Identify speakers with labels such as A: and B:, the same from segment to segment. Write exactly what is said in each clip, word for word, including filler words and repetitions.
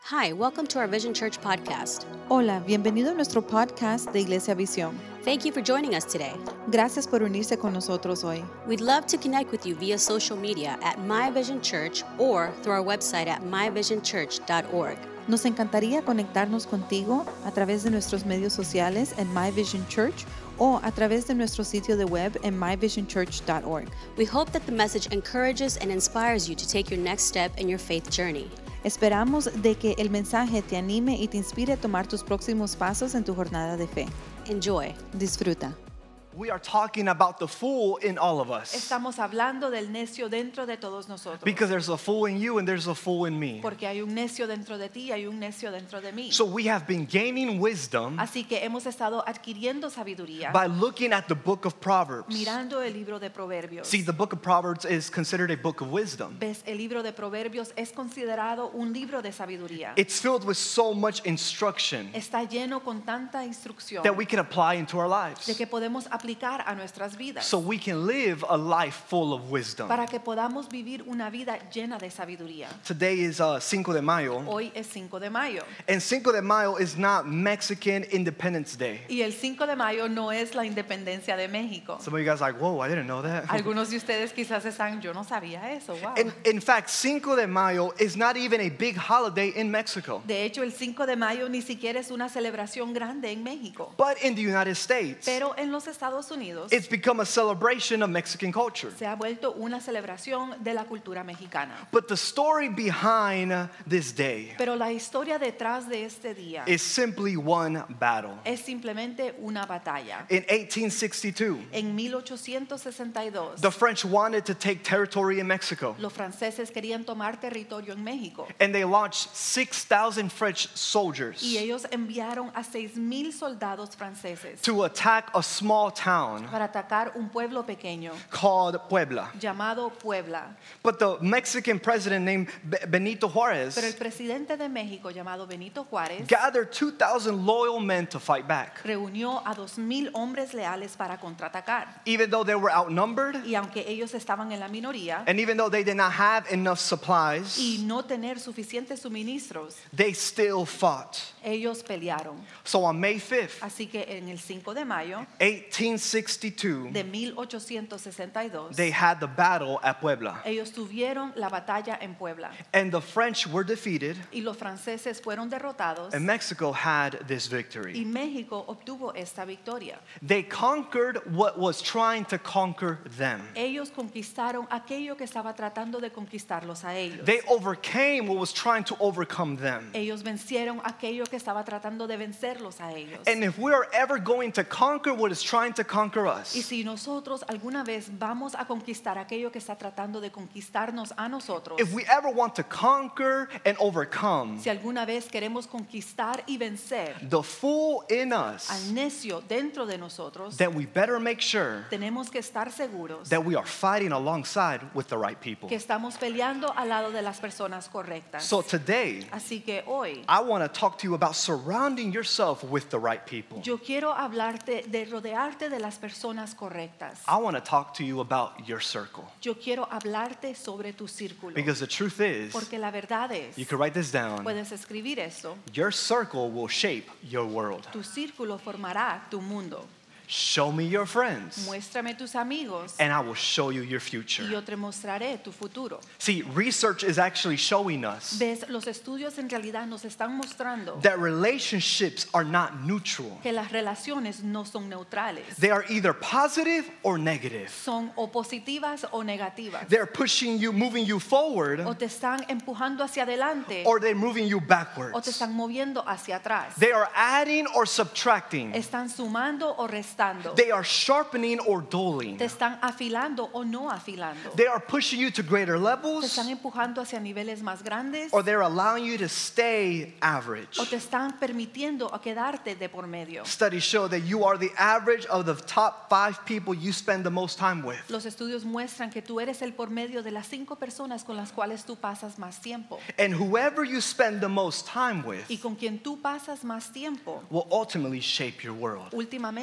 A: Hi, welcome to our Vision Church podcast.
B: Hola, bienvenido a nuestro podcast de Iglesia Visión.
A: Thank you for joining us today.
B: Gracias por unirse con nosotros hoy.
A: We'd love to connect with you via social media at My Vision Church or through our website at my vision church dot org.
B: Nos encantaría conectarnos contigo a través de nuestros medios sociales en My Vision Church o a través de nuestro sitio de web en my vision church dot org.
A: We hope that the message encourages and inspires you to take your next step in your faith journey.
B: Esperamos de que el mensaje te anime y te inspire a tomar tus próximos pasos en tu jornada de fe.
A: Enjoy.
B: Disfruta.
C: We are talking about the fool in all of us.
D: Estamos hablando del necio dentro de todos nosotros.
C: Because there's a fool in you and there's a fool in me.
D: Porque hay un necio dentro de ti y hay un necio dentro de mí.
C: So we have been gaining wisdom
D: Así que hemos estado adquiriendo sabiduría
C: by looking at the book of Proverbs.
D: mirando el libro de Proverbios.
C: See, the book of Proverbs is considered a book of wisdom.
D: Ves, el libro de Proverbios es considerado un libro de sabiduría.
C: It's filled with so much instruction
D: Está lleno con tanta instrucción
C: that we can apply into our
D: de
C: lives.
D: que podemos aplicar a nuestras vidas
C: So we can live a life full of wisdom.
D: para que podamos vivir una vida llena de sabiduría.
C: Today is uh, Cinco de Mayo.
D: Hoy es cinco de mayo
C: And Cinco de Mayo is not Mexican Independence Day.
D: y el cinco de mayo no es la independencia de México.
C: Some of you guys are like, whoa, I didn't know that.
D: Algunos de ustedes quizás están, yo no sabía eso, wow.
C: In, in fact, Cinco de Mayo is not even a big holiday in Mexico.
D: De hecho, el cinco de mayo ni siquiera es una celebración grande en México.
C: But in the United States,
D: Pero en los Estados Unidos
C: it's become a celebration of Mexican culture.
D: se ha vuelto una celebración de la cultura mexicana.
C: But the story behind this day
D: Pero la historia detrás de este día
C: is simply one battle.
D: es simplemente una batalla.
C: In eighteen sixty-two,
D: En mil ochocientos sesenta y dos,
C: the French wanted to take territory in Mexico,
D: los franceses querían tomar territorio en México
C: and they launched six thousand French soldiers
D: y ellos enviaron a seis mil soldados franceses
C: to attack a small town
D: para atacar un pueblo pequeño
C: called Puebla.
D: llamado Puebla.
C: But the Mexican president named Be- Benito
D: Pero el
C: Juárez
D: presidente de México, llamado Benito Juárez,
C: gathered two thousand loyal men to fight back.
D: reunió a dos mil hombres leales para contraatacar.
C: Even though they were outnumbered,
D: Y aunque ellos estaban en la minoría
C: and even though they did not have enough supplies,
D: y no tener suficientes suministros,
C: they still fought.
D: ellos pelearon.
C: So on May fifth,
D: Así que en el cinco de mayo
C: eighteen sixty-two,
D: de mil ochocientos sesenta y dos,
C: they had the battle at Puebla.
D: ellos tuvieron la batalla en Puebla.
C: And the French were defeated,
D: Y los franceses fueron derrotados
C: and Mexico had this
D: y
C: victory.
D: México obtuvo esta victoria.
C: They conquered what was trying to conquer them.
D: Ellos conquistaron aquello que estaba tratando de conquistarlos a ellos.
C: They overcame what was trying to overcome them.
D: Ellos vencieron aquello que estaba tratando de vencerlos a ellos.
C: And if we are ever going to conquer what is trying to conquer
D: Y
C: us,
D: si nosotros alguna vez vamos a conquistar aquello que está tratando de conquistarnos a nosotros,
C: if we ever want to conquer and overcome,
D: si alguna vez queremos conquistar y vencer
C: the fool in us,
D: al necio dentro de nosotros,
C: then we better make sure
D: tenemos que estar seguros
C: that we are fighting alongside with the right people.
D: que estamos peleando al lado de las personas correctas.
C: So today,
D: Así que hoy
C: I want to talk to you about surrounding yourself with the right people.
D: yo quiero hablarte de rodearte de las personas correctas.
C: I want to talk to you about your circle.
D: Yo quiero hablarte sobre tu círculo.
C: Because the truth is,
D: Porque la verdad es,
C: you can write this down,
D: puedes escribir eso,
C: your circle will shape your world.
D: tu círculo formará tu mundo.
C: Show me your friends,
D: Muéstrame tus amigos
C: and I will show you your
D: y
C: future.
D: yo te mostraré tu futuro.
C: See, research is actually showing us
D: Ves, los estudios en realidad nos están mostrando
C: that relationships are not neutral.
D: que las relaciones no son neutrales.
C: They are either positive or negative.
D: Son o positivas o negativas.
C: They're pushing you, moving you forward,
D: O te están empujando hacia adelante
C: or they're moving you
D: o te
C: backwards.
D: están moviendo hacia atrás.
C: They are adding or subtracting.
D: Están sumando o restando.
C: They are sharpening or dulling.
D: Te están afilando o no afilando.
C: They are pushing you to greater
D: Te
C: levels,
D: están empujando hacia niveles más grandes
C: or they're allowing you to stay average.
D: o te están permitiendo a quedarte de por medio.
C: Studies show that you are the average of the top five people you spend the most time with.
D: Los estudios muestran que tú eres el por medio de las cinco personas con las cuales tú pasas más tiempo.
C: And whoever you spend the most time with
D: Y con quien tú pasas más tiempo,
C: will ultimately shape your world.
D: últimamente va a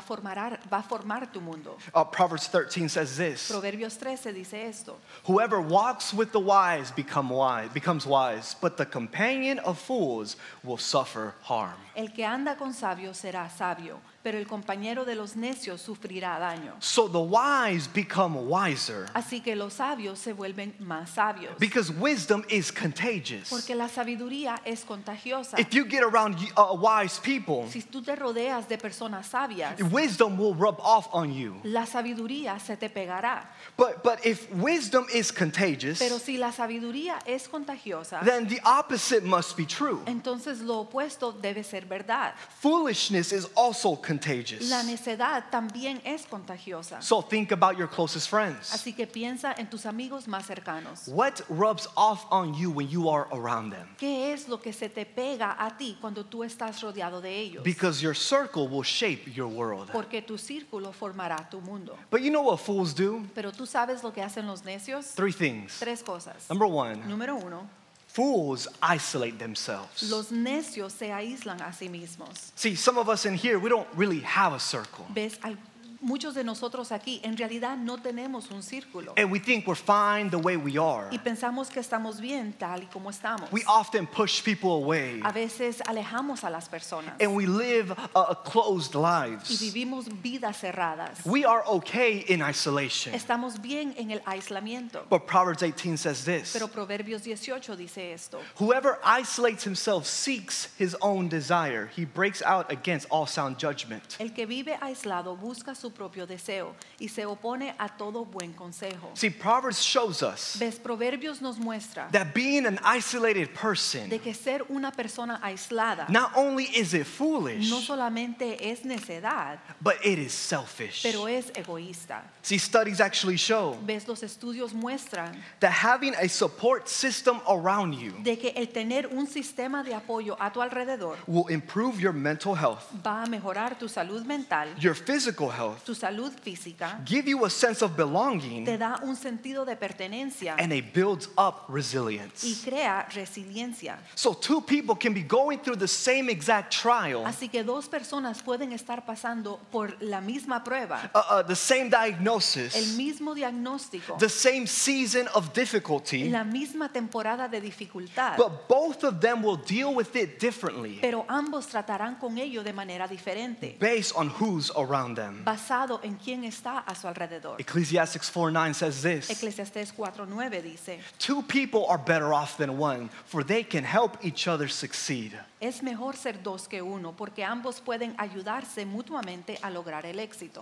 D: formar, va a formar tu mundo.
C: Uh, Proverbs thirteen says this.
D: Proverbios trece dice esto.
C: Whoever walks with the wise become wise, becomes wise, but the companion of fools will suffer harm.
D: El que anda con sabios será sabio, pero el compañero de los necios sufrirá daño.
C: So the wise become wiser
D: Así que los sabios se vuelven más sabios.
C: because wisdom is contagious.
D: Porque la sabiduría es contagiosa.
C: If you get around uh, wise people,
D: Si tú te rodeas de personas sabias,
C: wisdom will rub off on you.
D: la sabiduría se te pegará.
C: But but if wisdom is contagious,
D: Pero si la sabiduría es contagiosa,
C: then the opposite must be true.
D: entonces lo opuesto debe ser verdad.
C: Foolishness is also contagious.
D: La necedad también es contagiosa.
C: So think about your closest friends.
D: Así que piensa en tus amigos más cercanos.
C: What rubs off on you when you are around them?
D: ¿Qué es lo que se te pega a ti cuando tú estás rodeado de ellos?
C: Because your circle will shape your world.
D: Porque tu círculo formará tu mundo.
C: But you know what fools do?
D: Pero tú sabes lo que hacen los necios.
C: Three things.
D: Tres cosas.
C: Number one,
D: Número uno,
C: fools isolate themselves.
D: los necios se aíslan a sí mismos.
C: See, some of us in here, we don't really have a circle.
D: ¿Ves? Al- Muchos de nosotros aquí en realidad no tenemos un círculo.
C: And we think we're fine the way we are.
D: Y pensamos que estamos bien tal y como estamos.
C: We often push people away.
D: A veces alejamos a las personas
C: And we live uh, closed
D: y
C: lives.
D: vivimos vidas cerradas.
C: We are okay in isolation.
D: Estamos bien en el aislamiento.
C: But Proverbs eighteen says this.
D: Pero Proverbios dieciocho dice esto.
C: Whoever isolates himself seeks his own desire. He breaks out against all sound judgment.
D: El que vive aislado busca su propio deseo y se opone a todo buen consejo.
C: See, Proverbs shows us
D: ¿Ves? Proverbios nos muestra
C: that being an isolated
D: de
C: person,
D: que ser una persona aislada
C: not only is it foolish,
D: no solamente es necedad,
C: but it is selfish.
D: pero es egoísta.
C: See, studies actually show
D: ¿Ves? Los estudios muestran
C: that having a support system around you
D: de que el tener un sistema de apoyo a tu alrededor
C: will improve your mental health,
D: va a mejorar tu salud mental,
C: your physical health,
D: tu salud física,
C: give you a sense of belonging,
D: te da un sentido de pertenencia
C: and it builds up
D: y
C: resilience.
D: crea resiliencia.
C: So two people can be going through the same exact trial,
D: Así que dos personas pueden estar pasando por la misma prueba,
C: uh, uh, the same
D: el
C: diagnosis,
D: mismo diagnóstico,
C: the same season of difficulty,
D: la misma temporada de dificultad,
C: but both of them will deal with it differently
D: pero ambos tratarán con ello de manera diferente,
C: based on who's around them.
D: basado en quién está a su alrededor.
C: Ecclesiastes four nine says this.
D: Eclesiastés cuatro nueve dice,
C: Two people are better off than one, for they can help each other succeed.
D: es mejor ser dos que uno, porque ambos pueden ayudarse mutuamente a lograr el éxito.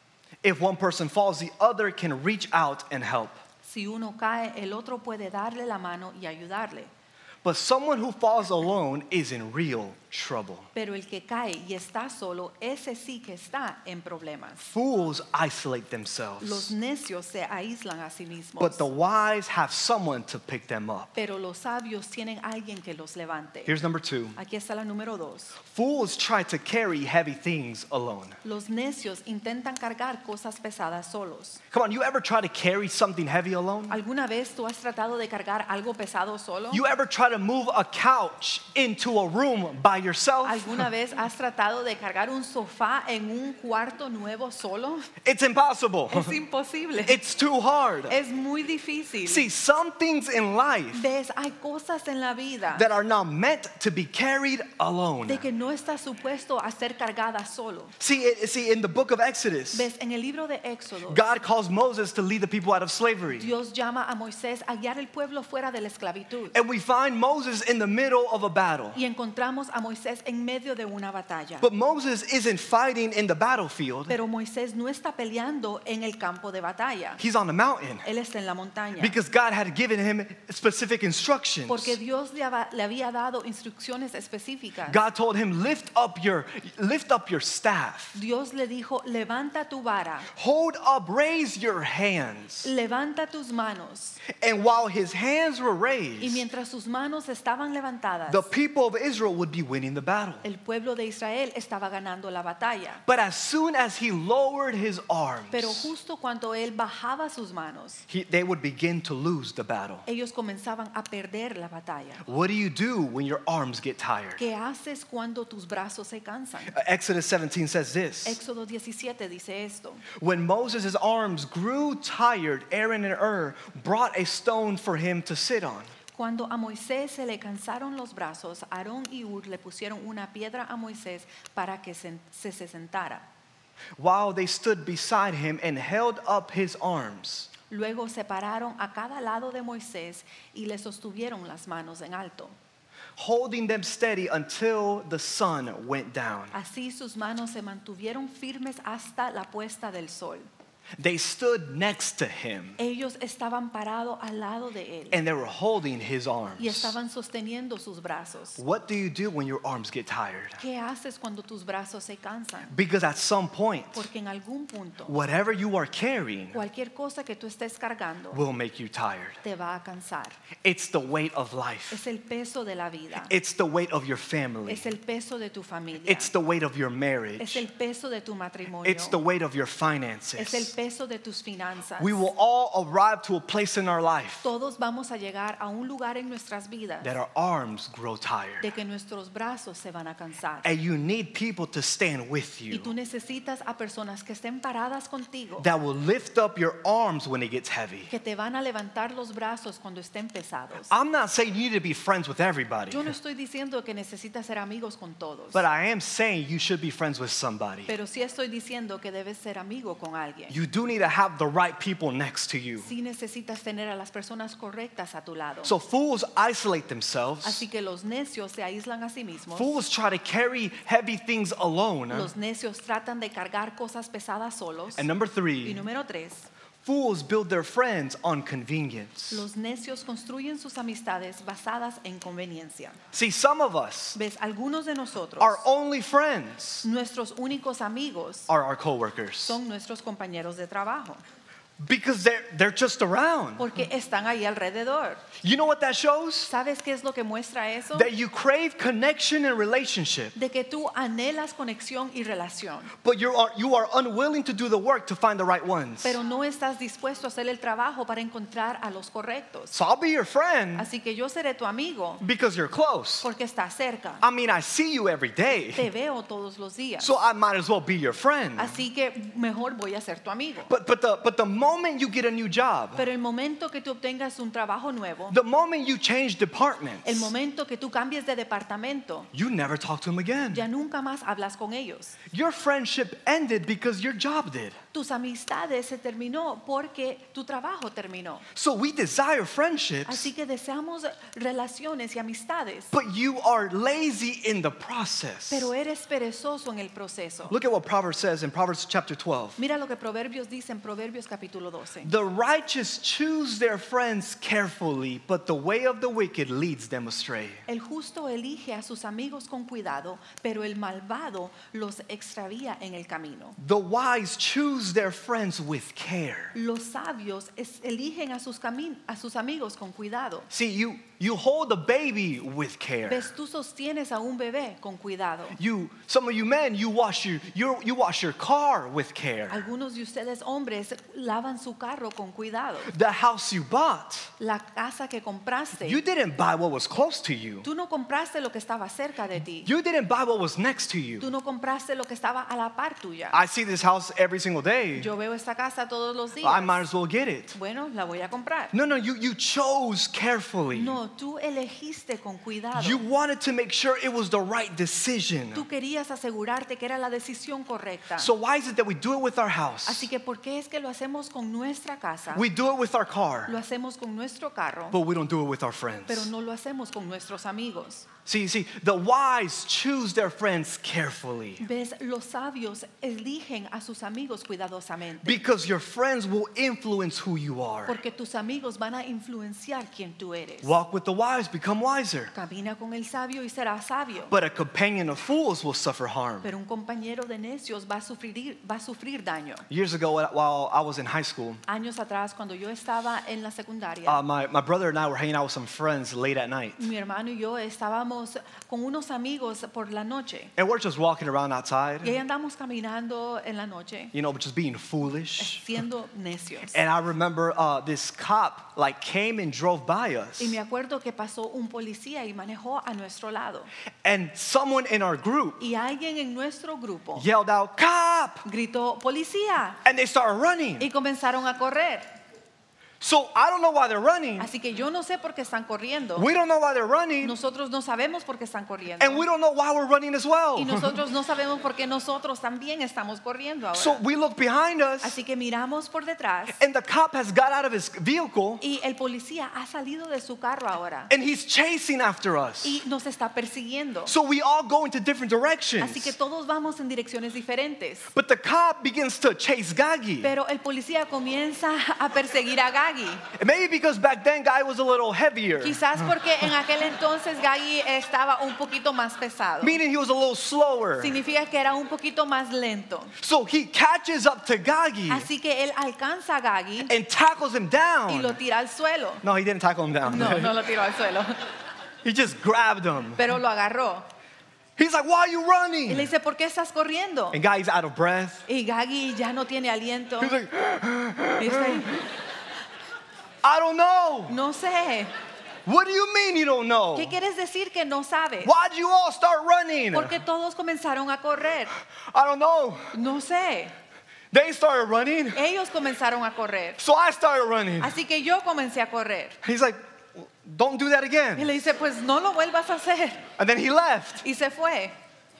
C: If one person falls, the other can reach out and help.
D: Si uno cae, el otro puede darle la mano y ayudarle.
C: But someone who falls alone is in real trouble.
D: Pero el que cae y está solo, ese sí que está en problemas.
C: Fools isolate
D: Los
C: themselves,
D: necios se aíslan a sí mismos,
C: but the wise have someone to pick them up.
D: pero los sabios tienen alguien que los levante.
C: Here's number two.
D: Aquí está la número dos.
C: Fools try to carry heavy things alone.
D: Los necios intentan cargar cosas pesadas solos.
C: Come on, you ever try to carry something heavy alone?
D: ¿Alguna vez tú has tratado de cargar algo pesado solo?
C: You ever try to move a couch into a room by yourself?
D: ¿Alguna vez has tratado de cargar un sofá en un cuarto nuevo solo?
C: It's impossible.
D: Es imposible.
C: It's too hard.
D: Es muy difícil.
C: See, some things in life
D: ¿Ves? Hay cosas en la vida
C: that are not meant to be carried alone.
D: de que no está supuesto a ser cargada solo.
C: See, it, see, in the book of Exodus,
D: ¿Ves? En el libro de Éxodo,
C: God calls Moses to lead the people out of slavery.
D: Dios llama a Moisés a guiar el pueblo fuera de la esclavitud.
C: And we find Moses in the middle of a battle.
D: Y encontramos a Moisés en medio de una batalla.
C: But Moses isn't fighting in the battlefield.
D: Pero Moisés no está peleando en el campo de batalla.
C: He's on the mountain
D: Él está en la montaña.
C: because God had given him specific instructions.
D: Porque Dios le haba- le había dado instrucciones específicas.
C: God told him, lift up your lift up your staff.
D: Dios le dijo, levanta tu vara,
C: Hold up, raise your hands.
D: levanta tus manos.
C: And while his hands were
D: Y
C: raised,
D: mientras sus manos estaban levantadas,
C: the people of Israel would be winning the battle.
D: El pueblo de Israel estaba ganando la batalla.
C: But as soon as he lowered his arms,
D: Pero justo cuando él bajaba sus manos,
C: he, they would begin to lose the battle.
D: ellos comenzaban a perder la batalla.
C: What do you do when your arms get tired?
D: ¿Qué haces cuando tus brazos se cansan?
C: Uh, Exodus seventeen says this.
D: Éxodo diecisiete dice esto.
C: When Moses' arms grew tired, Aaron and Ur brought a stone for him to sit on.
D: Cuando a Moisés se le cansaron los brazos, Aarón y Ur le pusieron una piedra a Moisés para que se, se, se sentara.
C: While they stood beside him and held up his arms.
D: Luego se pararon a cada lado de Moisés y le sostuvieron las manos en alto.
C: Holding them steady until the sun went down.
D: Así sus manos se mantuvieron firmes hasta la puesta del sol.
C: They stood next to him
D: Ellos estaban parados al lado de él
C: and they were holding his
D: y
C: arms.
D: estaban sosteniendo sus brazos.
C: What do you do when your arms get tired?
D: ¿Qué haces cuando tus brazos se cansan?
C: Because at some point,
D: Porque en algún punto,
C: whatever you are carrying
D: cualquier cosa que tú estés cargando
C: will make you tired.
D: te va a cansar.
C: It's the weight of life.
D: Es el peso de la vida.
C: It's the weight of your family.
D: Es el peso de tu familia.
C: It's the weight of your
D: Es
C: marriage.
D: el peso de tu matrimonio.
C: It's the weight of your
D: Es el
C: finances.
D: peso de tus finanzas.
C: We will all arrive to a place in our life
D: Todos vamos a llegar a un lugar en nuestras vidas
C: that our arms grow
D: de
C: tired.
D: que nuestros brazos se van a cansar.
C: And you need people to stand with
D: Y tú
C: you
D: necesitas a personas que estén paradas contigo,
C: that will lift up your arms when it gets heavy.
D: que te van a levantar los brazos cuando estén pesados.
C: I'm not saying you need to be friends with everybody,
D: Yo no estoy diciendo que necesitas ser amigos con todos,
C: but I am saying you should be friends with somebody.
D: pero sí estoy diciendo que debes ser amigo con alguien.
C: You do need to have the right people next to you.
D: Sí necesitas tener a las personas correctas a tu lado.
C: So fools isolate themselves.
D: Así que los necios se aíslan a sí mismos.
C: Fools try to carry heavy things alone.
D: Los necios tratan de cargar cosas pesadas solos.
C: And number
D: Y
C: three,
D: número tres,
C: fools build their friends on convenience.
D: los necios construyen sus amistades basadas en conveniencia.
C: See, some of us,
D: ¿Ves? Algunos de nosotros,
C: our only friends
D: nuestros únicos amigos
C: are our coworkers
D: son nuestros compañeros de trabajo,
C: because they're, they're just around.
D: porque están ahí alrededor.
C: You know what that shows?
D: ¿Sabes qué es lo que muestra eso?
C: That you crave connection and relationship,
D: De que tú anhelas conexión y relación,
C: but you are, you are unwilling to do the work to find the right ones.
D: pero no estás dispuesto a hacer el trabajo para encontrar a los correctos.
C: So I'll be your friend
D: Así que yo seré tu amigo
C: because you're close.
D: porque estás cerca.
C: I mean, I see you every day,
D: Te veo todos los días.
C: so I might as well be your friend.
D: Así que mejor voy a ser tu amigo.
C: But, but, the, but the moment you get a new job,
D: Pero el momento que tú obtengas un trabajo nuevo,
C: the moment you change departments,
D: el momento que tú cambies de departamento,
C: you never talk to them again.
D: ya nunca más hablas con ellos.
C: Your friendship ended because your job did.
D: Tus amistades se terminó porque tu trabajo terminó.
C: So we desire friendships,
D: Así que deseamos relaciones y amistades,
C: but you are lazy in the process.
D: pero eres perezoso en el proceso.
C: Look at what Proverbs says in Proverbs chapter twelve.
D: Mira lo que Proverbios dice en Proverbios capítulo doce.
C: The righteous choose their friends carefully, but the way of the wicked leads them astray.
D: El justo elige a sus amigos con cuidado, pero el malvado los extravía en el camino.
C: The wise choose their friends with care.
D: Los sabios es- eligen a sus, cami- a sus amigos con cuidado.
C: See, you, you hold a baby with care.
D: Ves, tú sostienes a un bebé con cuidado.
C: You, some of you men, you wash your, you, you wash your car with care.
D: Algunos de ustedes hombres lavan su carro con cuidado.
C: The house you bought,
D: La casa que compraste,
C: you didn't buy what was close to you.
D: tú no compraste lo que estaba cerca de ti.
C: You didn't buy what was next to you.
D: Tú no compraste lo que estaba a la par tuya.
C: I see this house every single day.
D: Yo veo esta casa todos los días.
C: I might as well get it.
D: Bueno, la voy a comprar.
C: No, no, you, you chose carefully.
D: No, tú elegiste con cuidado.
C: You wanted to make sure it was the right decision.
D: Tú querías asegurarte que era la decisión correcta.
C: So why is it that we do it with our house?
D: Así que ¿por qué es que lo hacemos con nuestra casa?
C: We do it with our car,
D: Lo hacemos con nuestro carro,
C: but we don't do it with our
D: pero
C: friends.
D: no lo hacemos con nuestros amigos.
C: See, see, the wise choose their friends carefully
D: Ves, los sabios eligen a sus amigos cuidadosamente,
C: because your friends will influence who you are.
D: porque tus amigos van a influenciar quién tú eres.
C: Walk with with the wise, become wiser.
D: Camina con el sabio y será sabio.
C: But a companion of fools will suffer harm.
D: Pero un compañero de necios va a sufrir, va a sufrir daño.
C: Years ago, while I was in high school,
D: Años atrás, cuando yo estaba en la secundaria,
C: uh, my, my brother and I were hanging out with some friends late at night.
D: mi hermano y yo estábamos con unos amigos por la noche.
C: And we're just walking around outside,
D: Y ahí andamos caminando en la noche,
C: you know, just being foolish.
D: siendo necios.
C: And I remember uh, this cop like came and drove by us.
D: Y me acuerdo que pasó un policía y manejó a nuestro lado.
C: And someone in our group
D: Y alguien en nuestro grupo
C: yelled out, "Cop!"
D: gritó, ¡policía!
C: And they started running.
D: Y comenzaron a correr.
C: So I don't know why they're running.
D: Así que yo no sé por qué están corriendo.
C: We don't know why they're running.
D: Nosotros no sabemos por qué están corriendo.
C: And we don't know why we're running as well.
D: Y nosotros no sabemos por qué nosotros también estamos corriendo ahora.
C: So we look behind us,
D: Así que miramos por detrás
C: and the cop has got out of his vehicle,
D: y el policía ha salido de su carro ahora
C: and he's chasing after us.
D: y nos está persiguiendo.
C: So we all go into different directions.
D: Así que todos vamos en direcciones diferentes.
C: But the cop begins to chase Gagi.
D: Pero el policía comienza a perseguir a Gagi.
C: Maybe because back then Guy was a little heavier,
D: Quizás porque en aquel entonces Gagi estaba un poquito más pesado.
C: meaning he was a little slower.
D: Significa que era un poquito más lento.
C: So he catches up to Gagi
D: Así que él alcanza a Gagi
C: and tackles him
D: y lo
C: down.
D: tira al suelo.
C: No, he didn't tackle him down.
D: No, no lo tiró al suelo,
C: He just grabbed him.
D: pero lo agarró.
C: He's like, "Why are you
D: Y le
C: running?"
D: dice, ¿por qué estás corriendo?
C: And Guy's out of breath.
D: Y Gagi ya no tiene aliento.
C: He's like,
D: Y está ahí,
C: "I don't know."
D: no sé.
C: What do you mean you don't know?
D: ¿Qué quieres decir que no sabes?
C: Why'd you all start running?
D: Porque todos comenzaron a correr.
C: I don't know.
D: No sé.
C: They started running,
D: Ellos comenzaron a correr.
C: so I started running.
D: Así que yo comencé a correr.
C: He's like, "Don't do that
D: Y
C: again."
D: le dice, pues no lo vuelvas a hacer.
C: And then he left.
D: Y se fue.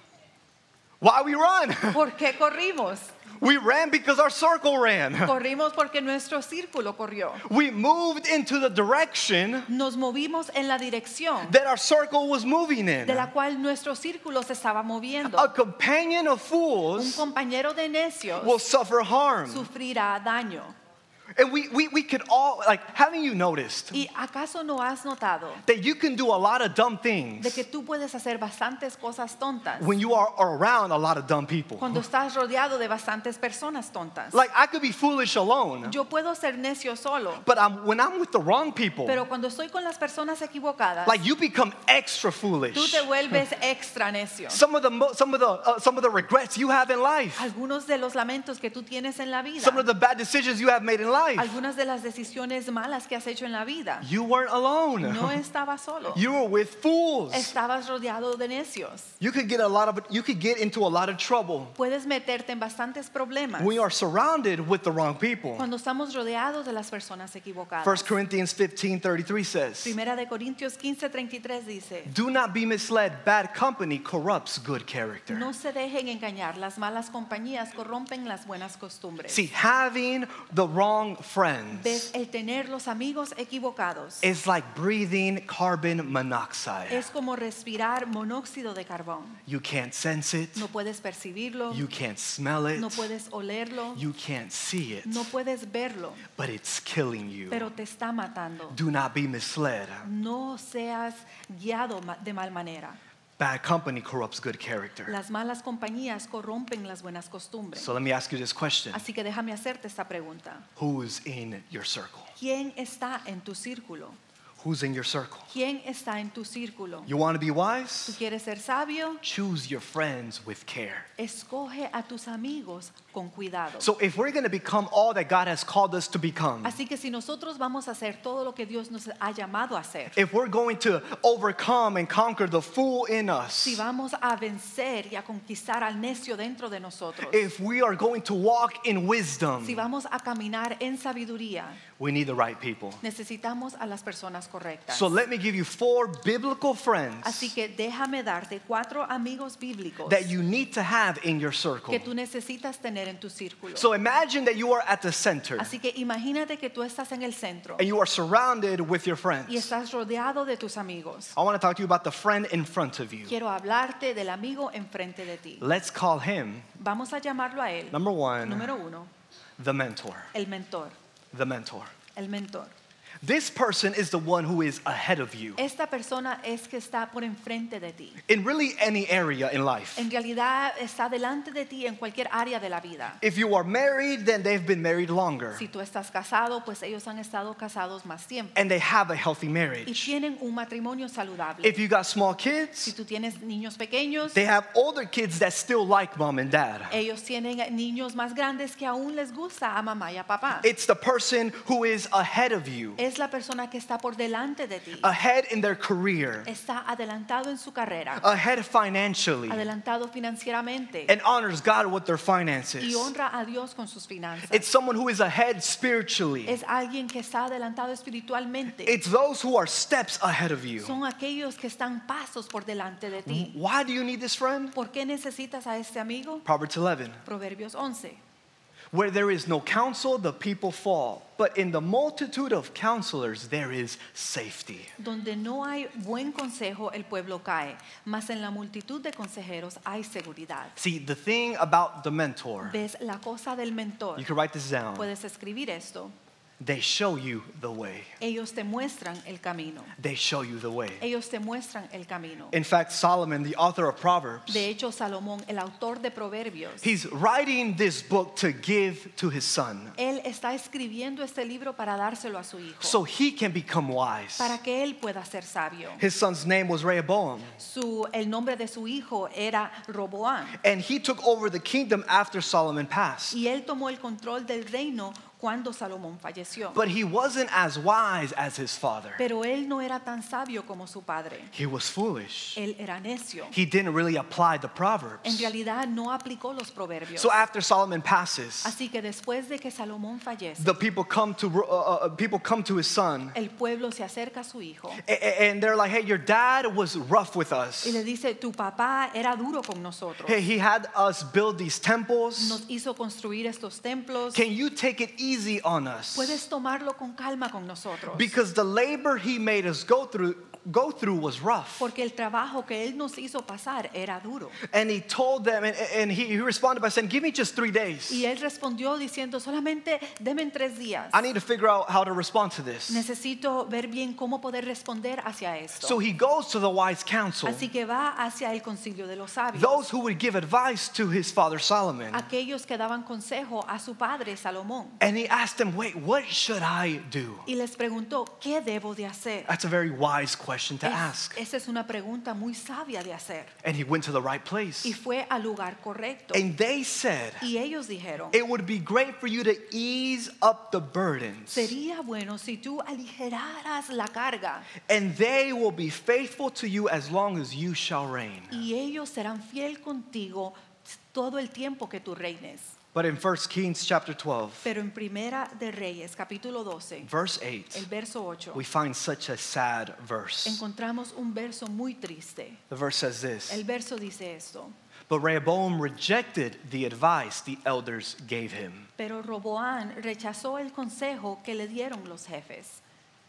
C: Why we run?
D: ¿Por qué corrimos?
C: We ran because our circle ran.
D: Corrimos porque nuestro círculo corrió.
C: We moved into the direction
D: Nos movimos en la dirección
C: that our circle was moving in.
D: de la cual nuestro círculo se estaba moviendo.
C: A companion of
D: Un
C: fools
D: compañero de necios
C: will suffer harm.
D: sufrirá daño.
C: And we, we, we could all, like, haven't you noticed
D: ¿Y acaso no has notado
C: that you can do a lot of dumb
D: de
C: things
D: que tú puedes hacer bastantes cosas tontas
C: when you are around a lot of dumb people?
D: cuando estás rodeado de bastantes personas tontas?
C: Like, I could be foolish alone,
D: Yo puedo ser necio solo,
C: but I'm, when I'm with the wrong people,
D: pero cuando estoy con las personas equivocadas,
C: like, you become extra foolish.
D: tú te vuelves extra necio.
C: Some of the, mo- some of the, uh, some of the regrets you have in life,
D: Algunos de los lamentos que tú tienes en la vida,
C: some of the bad decisions you have made in life,
D: algunas de las decisiones malas que has hecho en la vida,
C: you weren't alone.
D: no estabas solo.
C: You were with fools.
D: Estabas rodeado de necios.
C: You could get a lot of, you could get into a lot of trouble
D: Puedes meterte en bastantes problemas
C: when you are surrounded with the wrong people.
D: cuando estamos rodeados de las personas equivocadas.
C: First Corinthians fifteen thirty-three says,
D: Primera de Corintios quince treinta y tres dice,
C: "Do not be misled. Bad company corrupts good character."
D: no se dejen engañar, las malas compañías corrompen las buenas costumbres.
C: See, having the wrong friends
D: Ves, el tener los amigos equivocados
C: is like breathing carbon monoxide.
D: es como respirar monóxido de carbón.
C: You can't sense it.
D: No puedes percibirlo,
C: You can't smell it.
D: no puedes olerlo,
C: You can't see it.
D: no puedes verlo,
C: But it's killing you.
D: pero te está matando.
C: Do not be misled.
D: No seas guiado ma- de mal manera.
C: Bad company corrupts good character.
D: Las malas compañías corrompen las buenas costumbres.
C: So let me ask you this question.
D: Así que déjame hacerte esta pregunta.
C: Who's in your circle?
D: ¿Quién está en tu círculo?
C: Who's in your circle?
D: ¿Quién está en tu círculo?
C: You want to be
D: ¿Tú
C: wise?
D: quieres ser sabio?
C: Choose your friends with care.
D: Escoge a tus amigos con cuidado.
C: So if we're going to become all that God has called us to become,
D: Así que si nosotros vamos a hacer todo lo que Dios nos ha llamado a hacer,
C: if we're going to overcome and conquer the fool in us,
D: si vamos a vencer y a conquistar al necio dentro de nosotros,
C: if we are going to walk in wisdom,
D: si vamos a caminar en sabiduría,
C: we need the right people.
D: necesitamos a las personas correctas.
C: So let me give you four biblical friends
D: Así que déjame darte cuatro amigos bíblicos
C: that you need to have in your circle.
D: que tú necesitas tener en tu círculo.
C: So imagine that you are at the center
D: Así que imagínate que tú estás en el centro
C: and you are surrounded with your
D: y
C: friends.
D: estás rodeado de tus amigos.
C: I want to talk to you about the friend in front of you.
D: Quiero hablarte del amigo enfrente de ti.
C: Let's call him,
D: Vamos a llamarlo a él.
C: number one,
D: Número uno,
C: the mentor.
D: el mentor.
C: The mentor.
D: El mentor.
C: This person is the one who is ahead of you
D: Esta persona es que está por enfrente de ti.
C: in really any area in life.
D: En realidad está delante de ti en cualquier área de la vida.
C: If you are married, then they've been married longer
D: Si tú estás casado, pues ellos han estado casados más tiempo
C: and they have a healthy
D: y
C: marriage.
D: tienen un matrimonio saludable.
C: If you got small
D: Si
C: kids,
D: tú tienes niños pequeños,
C: they have older kids that still like mom and dad.
D: ellos tienen niños más grandes que aún les gusta a mamá y a papá.
C: It's the person who is ahead of you,
D: Es la persona que está por delante de ti.
C: ahead in their career,
D: Está adelantado en su carrera,
C: ahead financially,
D: adelantado financieramente
C: and honors God with their
D: y
C: finances.
D: honra a Dios con sus finanzas.
C: It's someone who is ahead spiritually.
D: Es alguien que está adelantado espiritualmente.
C: It's those who are steps ahead of you.
D: Son aquellos que están pasos por delante de ti.
C: Why do you need this friend?
D: ¿Por qué necesitas a este amigo?
C: Proverbs eleven.
D: Proverbios once.
C: Where there is no counsel, the people fall. But in the multitude of counselors, there is safety.
D: Donde no hay buen consejo, el pueblo cae, mas en la multitud de consejeros hay seguridad.
C: See, the thing about the mentor,
D: ¿Ves la cosa del mentor?
C: you can write this down.
D: Puedes escribir esto.
C: They show you the way.
D: Ellos te muestran el camino.
C: They show you the way.
D: Ellos te muestran el camino.
C: In fact, Solomon, the author of Proverbs,
D: De hecho, Salomón, el autor de Proverbios,
C: he's writing this book to give to his son
D: él está escribiendo este libro para dárselo a su hijo,
C: so he can become wise.
D: para que él pueda ser sabio.
C: His son's name was Rehoboam,
D: Su, el nombre de su hijo era Roboam,
C: and he took over the kingdom after Solomon passed.
D: y él tomó el control del reino cuando Salomón falleció.
C: But he wasn't as wise as his father.
D: Pero él no era tan sabio como su padre.
C: He was foolish.
D: Él era necio.
C: He didn't really apply the
D: En
C: Proverbs.
D: realidad no aplicó los proverbios.
C: So after Solomon passes,
D: Así que después de que Salomón fallece,
C: the people come to uh, uh, people come to his son,
D: el pueblo se acerca a su hijo
C: a- a- and they're like, "Hey, your dad was rough with us.
D: y le dice, tu papá era duro con nosotros.
C: Hey, he had us build these temples.
D: Nos hizo construir estos templos.
C: Can you take it easy on us?
D: Puedes tomarlo con calma con nosotros.
C: Because the labor he made us go through go through was rough."
D: Porque el trabajo que él nos hizo pasar era duro.
C: And he told them, and, and he, he responded by saying, "Give me just three days.
D: Y él respondió diciendo, solamente deme en tres días.
C: I need to figure out how to respond to this."
D: Necesito ver bien cómo poder responder hacia esto.
C: So he goes to the wise council,
D: Así que va hacia el concilio de los sabios.
C: those who would give advice to his father Solomon.
D: Aquellos que daban consejo a su padre Salomón.
C: And he asked them, "Wait, what should I do?"
D: Y les preguntó, ¿qué debo de hacer?
C: That's a very wise question to
D: Es-
C: ask.
D: esa es una pregunta muy sabia de hacer.
C: And he went to the right place.
D: Y fue al lugar correcto.
C: And they said,
D: Y ellos dijeron,
C: "It would be great for you to ease up the burdens,
D: sería bueno si tú aligeraras la carga
C: and they will be faithful to you as long as you shall reign."
D: y ellos serán fiel contigo todo el tiempo que tú reines.
C: But in First Kings chapter twelve,
D: Pero en Primera de Reyes, capítulo doce,
C: verse eight,
D: el verso ocho,
C: we find such a sad verse.
D: encontramos un verso muy triste.
C: The verse says this:
D: El verso dice esto:
C: "But Rehoboam rejected the advice the elders gave him,
D: pero Roboán rechazó el consejo que le dieron los jefes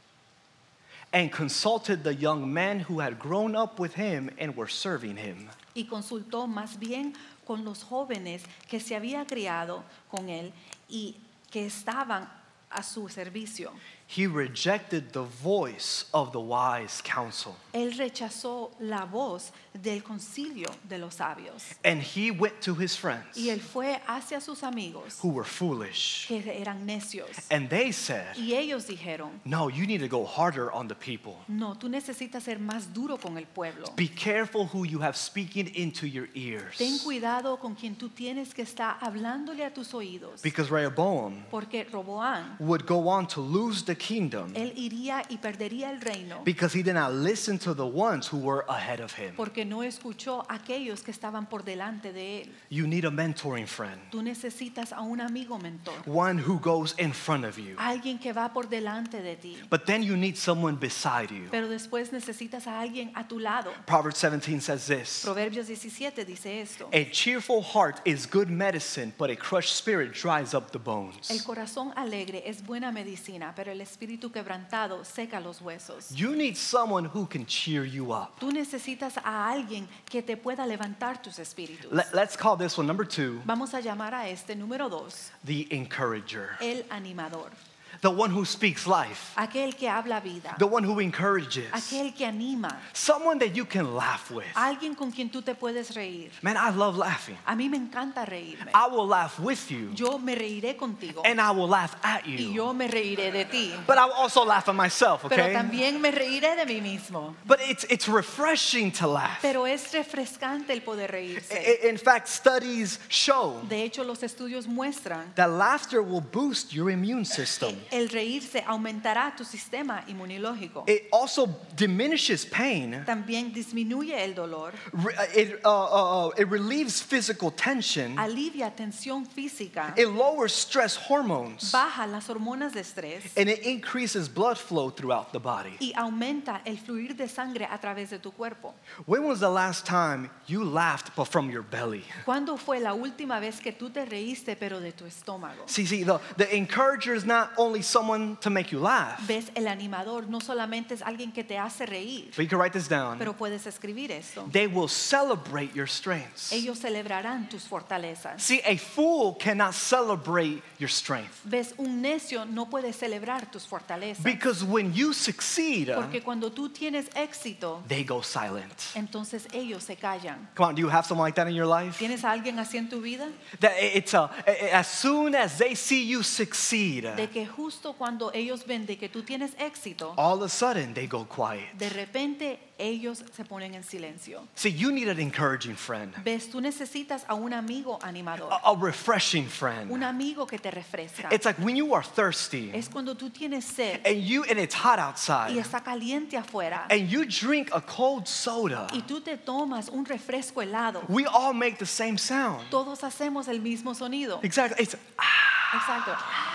C: and consulted the young men who had grown up with him and were serving him.
D: y consultó más bien con los jóvenes que se había criado con él y que estaban a su servicio.
C: He rejected the voice of the wise counsel,
D: Él rechazó la voz del concilio de los sabios
C: and he went to his friends
D: y él fue hacia sus amigos
C: who were foolish,
D: que eran necios
C: and they said,
D: y ellos dijeron,
C: "No, you need to go harder on the people.
D: no, tú necesitas ser más duro con el pueblo.
C: Be careful who you have speaking into your ears."
D: Ten cuidado con quien tú tienes que estar hablándole a tus oídos,
C: Because Rehoboam
D: porque Roboán,
C: would go on to lose the kingdom
D: él iría y perdería el reino
C: because he did not listen to the ones who were ahead of him.
D: porque no escuchó a aquellos que estaban por delante de él.
C: You need a mentoring friend,
D: Tú necesitas a un amigo mentor,
C: one who goes in front of you.
D: alguien que va por delante de ti,
C: But then you need someone beside you.
D: pero después necesitas a alguien a tu lado.
C: Proverbs seventeen says this:
D: Proverbios diecisiete dice esto:
C: "A cheerful heart is good medicine, but a crushed spirit dries up the
D: el
C: bones."
D: corazón alegre es buena medicina, pero el espíritu quebrantado seca los huesos.
C: You need someone who can cheer you up.
D: Tú necesitas a alguien que te pueda levantar tus espíritus.
C: Let, let's call this one number two,
D: Vamos a llamar a este número dos,
C: the encourager.
D: el animador.
C: the one who speaks life,
D: aquel que habla vida,
C: the one who encourages,
D: aquel que anima,
C: someone that you can laugh with.
D: alguien con quien tú te puedes reír.
C: Man, I love laughing.
D: A mí me encanta reírme.
C: I will laugh with you,
D: Yo me reiré contigo
C: and I will laugh at
D: y
C: you.
D: yo me reiré de ti.
C: But I will also laugh at myself,
D: Pero
C: okay?
D: también me reiré de mí mismo.
C: But it's, it's refreshing to laugh.
D: Pero es refrescante el poder reírse.
C: I- In fact, studies show
D: De hecho, los estudios muestran
C: that laughter will boost your immune system.
D: el reírse aumentará tu sistema inmunológico.
C: It also diminishes pain.
D: También disminuye el dolor,
C: Re- It, uh, uh, uh, it relieves physical tension.
D: alivia tensión física,
C: It lowers stress hormones.
D: baja las hormonas de estrés
C: And it increases blood flow throughout the body.
D: y aumenta el fluir de sangre a través de tu cuerpo.
C: When was the last time you laughed but from your belly?
D: ¿Cuándo fue la última vez que tú te reíste pero de tu estómago?
C: See, see, the, the encourager is not only someone to make you laugh,
D: Ves, el animador no solamente es alguien que te hace reír,
C: but you can write this down.
D: pero puedes escribir esto.
C: They will celebrate your strengths.
D: Ellos celebrarán tus fortalezas.
C: See, a fool cannot celebrate your strength.
D: Ves, un necio no puede celebrar tus fortalezas.
C: Because when you succeed, uh,
D: Porque cuando tú tienes éxito,
C: they go silent.
D: entonces ellos se callan.
C: Come on, do you have someone like that in your life?
D: ¿Tienes a alguien así en tu vida?
C: That it's a, as soon as they see you succeed,
D: De que justo cuando ellos ven de que tú tienes éxito,
C: all of a sudden they go quiet.
D: de repente ellos se ponen en silencio.
C: See, you need an encouraging friend,
D: Ves, tú necesitas a un amigo animador,
C: a, a refreshing friend.
D: un amigo que te refresca.
C: It's like when you are thirsty
D: Es cuando tú tienes sed
C: and you and it's hot
D: y
C: outside
D: está caliente afuera
C: and you drink a cold soda.
D: y tú te tomas un refresco helado.
C: We all make the same sound.
D: Todos hacemos el mismo sonido.
C: Exactly. It's
D: Exacto.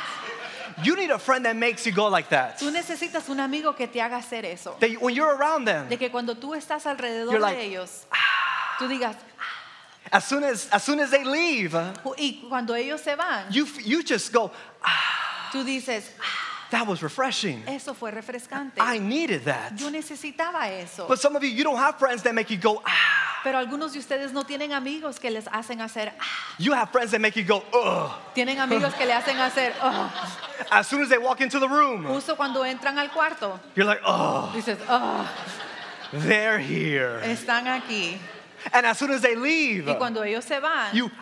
C: you need a friend that makes you go like that.
D: Tú necesitas un amigo que te haga hacer eso.
C: That you- when you're around them,
D: De que cuando tú estás alrededor
C: You're like,
D: de ellos, tú digas,
C: as soon as as soon as they leave, uh,
D: y cuando ellos se van,
C: you f- you just go,
D: tú dices, "Ah,
C: that was refreshing.
D: eso fue refrescante.
C: I needed that.
D: Yo necesitaba eso.
C: But some of you, you don't have friends that make you go, ah.
D: Pero algunos de ustedes no tienen amigos que les hacen hacer, "Ah".
C: You have friends that make you go, ugh.
D: Tienen amigos que le hacen hacer, "Ah".
C: As soon as they walk into the room,
D: Justo cuando entran al cuarto,
C: you're like, oh,
D: dices, "Ah,
C: they're here.
D: están aquí."
C: And as soon as they leave,
D: Y cuando ellos se van,
C: you,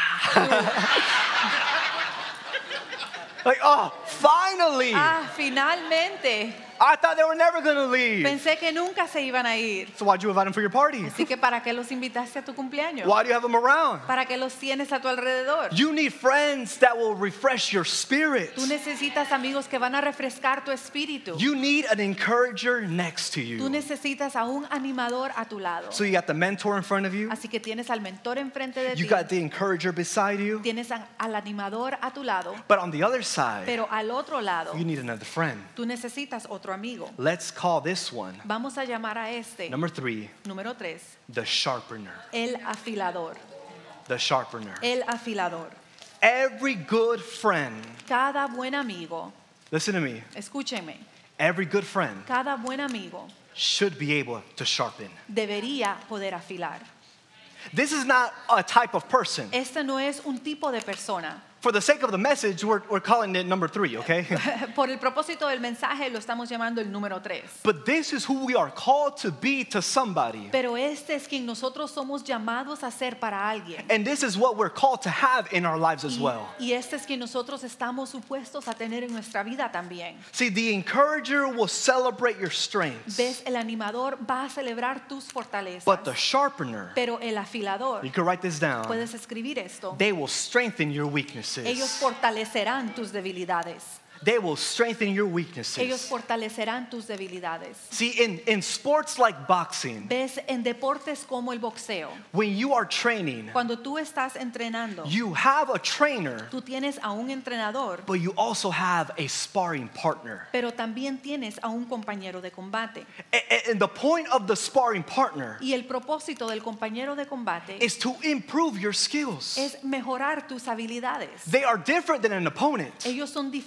C: like, oh, finally.
D: ah, finalmente,
C: I thought they were never going to leave.
D: pensé que nunca se iban a ir.
C: So why'd you invite them for your party?
D: Así que ¿para qué los invitaste a tu cumpleaños?
C: Why do you have them around?
D: ¿Para qué los tienes a tu alrededor?
C: You need friends that will refresh your spirit.
D: Tú necesitas amigos que van a refrescar tu espíritu.
C: You need an encourager next to
D: Tú
C: you.
D: necesitas a un animador a tu lado.
C: So you got the mentor in front of you.
D: Así que tienes al mentor enfrente de
C: You
D: ti.
C: got the encourager beside you.
D: Tienes a- al animador a tu lado.
C: But on the other side,
D: Pero al otro lado,
C: you need another friend.
D: tú necesitas otro amigo.
C: Let's call this one,
D: Vamos a llamar a este,
C: number three,
D: número tres,
C: the sharpener.
D: el afilador.
C: The sharpener.
D: El afilador.
C: Every good friend,
D: Cada buen amigo,
C: listen to me,
D: escúchenme,
C: every good friend
D: cada buen amigo
C: should be able to sharpen.
D: debería poder afilar.
C: This is not a type of person.
D: Este no es un tipo de persona.
C: For the sake of the message, we're, we're calling it number three, okay?
D: Por el propósito del mensaje lo estamos llamando el número tres.
C: But this is who we are called to be to somebody.
D: Pero este es quien nosotros somos llamados a ser para alguien.
C: And this is what we're called to have in our lives as
D: Y,
C: well.
D: y este es quien nosotros estamos supuestos a tener en nuestra vida también.
C: See, the encourager will celebrate your strengths,
D: Ves, el animador va a celebrar tus fortalezas.
C: but the sharpener,
D: Pero el afilador,
C: you can write this down,
D: puedes escribir esto.
C: they will strengthen your
D: Ellos
C: weaknesses.
D: fortalecerán tus debilidades.
C: They will strengthen your
D: Ellos
C: weaknesses.
D: fortalecerán tus debilidades.
C: See, in, in sports like boxing,
D: Ves, en deportes como el boxeo,
C: when you are training,
D: cuando tú estás entrenando,
C: you have a trainer,
D: tú tienes a un entrenador,
C: but you also have a sparring partner.
D: pero también tienes a un compañero de combate.
C: A- a- And the point of the sparring partner
D: Y el propósito del compañero de combate
C: is to improve your skills.
D: es mejorar tus habilidades.
C: They are different than an opponent.
D: Ellos son diferentes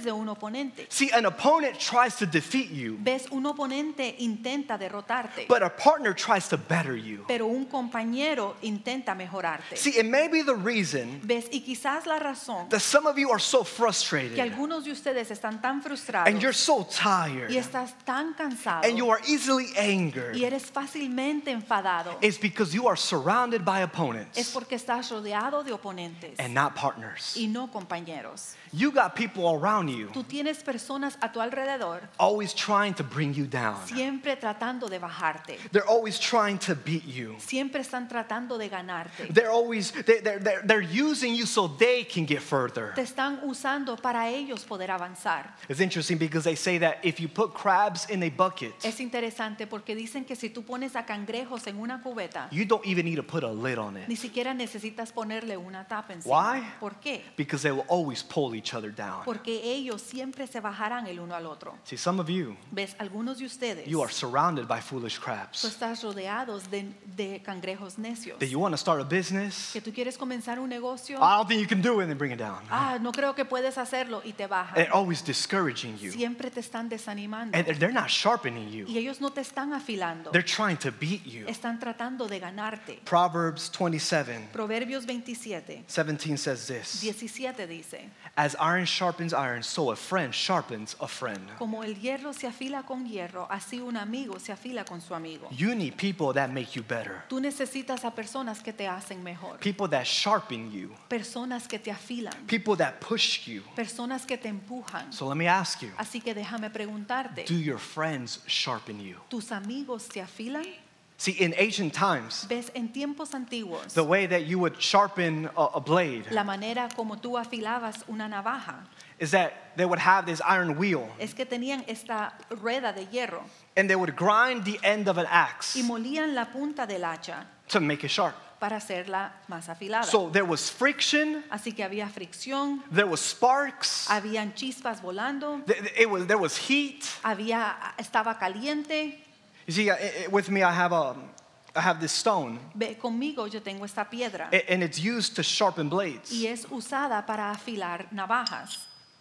D: de un oponente.
C: See, an opponent tries to defeat you,
D: Ves, un oponente intenta derrotarte,
C: but a partner tries to better you.
D: pero un compañero intenta mejorarte.
C: See, it may be the reason
D: Ves, y quizás la razón
C: that some of you are so
D: que
C: frustrated
D: algunos de ustedes están tan frustrados
C: and you're so tired
D: y estás tan cansado
C: and you are easily angered
D: y eres fácilmente enfadado,
C: is because you are surrounded by
D: es
C: opponents
D: porque estás rodeado de oponentes
C: and not partners.
D: y no compañeros.
C: You got people around you
D: Tú tienes personas a tu alrededor
C: always trying to bring you down.
D: siempre tratando de bajarte,
C: They're always trying to beat you.
D: siempre están tratando de ganarte.
C: They're always they- they're, they're, they're using you so they can get further.
D: Te están usando para ellos poder avanzar.
C: It's interesting because they say that if you put crabs in a bucket,
D: Es interesante porque dicen que si tú pones a cangrejos en una cubeta,
C: you don't even need to put a lid on
D: ni
C: it
D: siquiera necesitas ponerle una tapa encima.
C: Why?
D: ¿Por qué?
C: because they will always pull each other down.
D: Porque ellos siempre se bajarán el uno al otro.
C: See, some of you,
D: ¿Ves? Algunos de ustedes,
C: you are surrounded by foolish
D: tú
C: crabs.
D: estás rodeados de, de cangrejos necios.
C: That you want to start a business,
D: Que tú quieres comenzar un negocio.
C: I don't think you can do it, and they bring it down.
D: Ah, no creo que puedes hacerlo y te bajan.
C: And always discouraging you.
D: Siempre te están desanimando.
C: And they're not sharpening
D: Y
C: you.
D: ellos no te están afilando.
C: They're trying to beat you.
D: Están tratando de ganarte.
C: Proverbs twenty-seven,
D: Proverbios veintisiete,
C: seventeen says this.
D: diecisiete dice:
C: As iron sharpens iron, so a friend sharpens a friend.
D: como el hierro se afila con hierro, así un amigo se afila con su amigo.
C: You need people that make you better.
D: Tú necesitas a personas que te hacen mejor,
C: People that sharpen you.
D: personas que te afilan,
C: People that push you.
D: personas que te empujan.
C: So let me ask you,
D: Así que déjame preguntarte,
C: do your friends sharpen you?
D: ¿tus amigos te afilan?
C: See, in ancient times,
D: ¿Ves? En tiempos antiguos,
C: the way that you would sharpen a, a blade
D: la manera como tú afilabas una navaja
C: is that they would have this iron wheel
D: es que tenían esta rueda de hierro
C: and they would grind the end of an axe
D: y molían la punta del hacha
C: to make it sharp.
D: para hacerla más afilada.
C: So there was friction,
D: Así que había fricción,
C: there was sparks,
D: habían chispas volando,
C: th- it was, there was heat.
D: había, estaba caliente.
C: You see, I- I- with me, I have a, I have this stone,
D: Ve, conmigo yo tengo esta piedra
C: a- and it's used to sharpen blades.
D: y es usada para afilar navajas.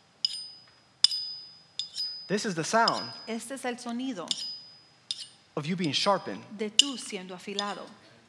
C: This is the sound
D: Este es el sonido
C: of you being sharpened.
D: de tú siendo afilado.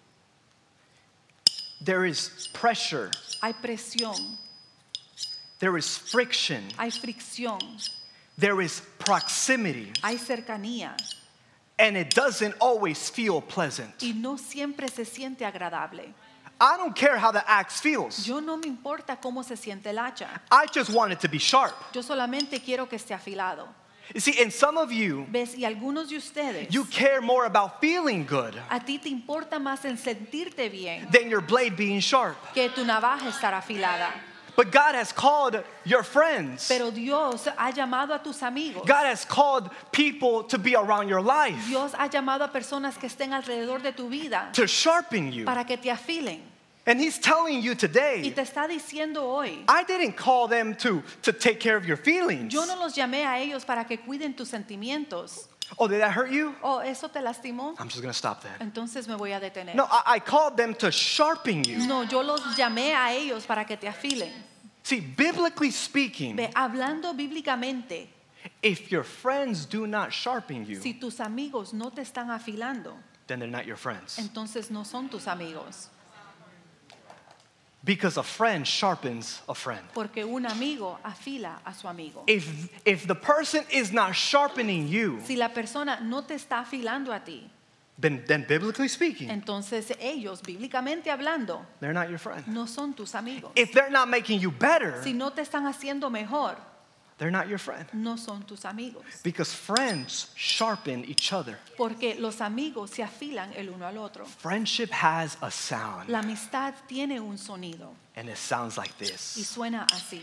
C: There is pressure,
D: Hay presión,
C: there is friction,
D: hay fricción,
C: there is proximity,
D: hay cercanía
C: and it doesn't always feel pleasant.
D: y no siempre se siente agradable.
C: I don't care how the axe feels.
D: Yo no me importa cómo se siente el hacha.
C: I just want it to be sharp.
D: Yo solamente quiero que esté afilado.
C: You see, and some of you,
D: ¿Ves? Y algunos de ustedes,
C: you care more about feeling good
D: a ti te importa más el sentirte bien
C: than your blade being sharp.
D: que tu navaja estar afilada.
C: But God has called your friends.
D: Pero Dios ha llamado a tus amigos.
C: God has called people to be around your life,
D: Dios ha llamado a personas que estén alrededor de tu vida
C: to sharpen you.
D: para que te afilen.
C: And He's telling you
D: Y
C: today,
D: te está diciendo hoy,
C: I didn't call them to, to take care of your feelings.
D: yo no los llamé a ellos para que cuiden tus sentimientos.
C: Oh, did that hurt you?
D: Oh, ¿eso te lastimó?
C: I'm just going to stop that.
D: Entonces me voy a detener.
C: No, I, I called them to sharpen you.
D: No, yo los llamé a ellos para que te afilen.
C: See, biblically speaking,
D: Ve, hablando bíblicamente,
C: if your friends do not sharpen you,
D: si tus amigos no te están afilando,
C: then they're not your friends.
D: entonces no son tus amigos.
C: Because a friend sharpens a friend.
D: Porque un amigo afila a su amigo.
C: If, if the person is not sharpening you,
D: Si la persona no te está afilando a ti,
C: then, then biblically speaking,
D: entonces ellos, bíblicamente hablando,
C: they're not your friend.
D: no son tus amigos.
C: If they're not making you better,
D: Si no te están haciendo mejor,
C: they're not your friend.
D: no son tus amigos.
C: Because friends sharpen each other.
D: Porque los amigos se afilan el uno al otro.
C: Friendship has a sound,
D: La amistad tiene un sonido
C: and it sounds like
D: y
C: this.
D: suena así.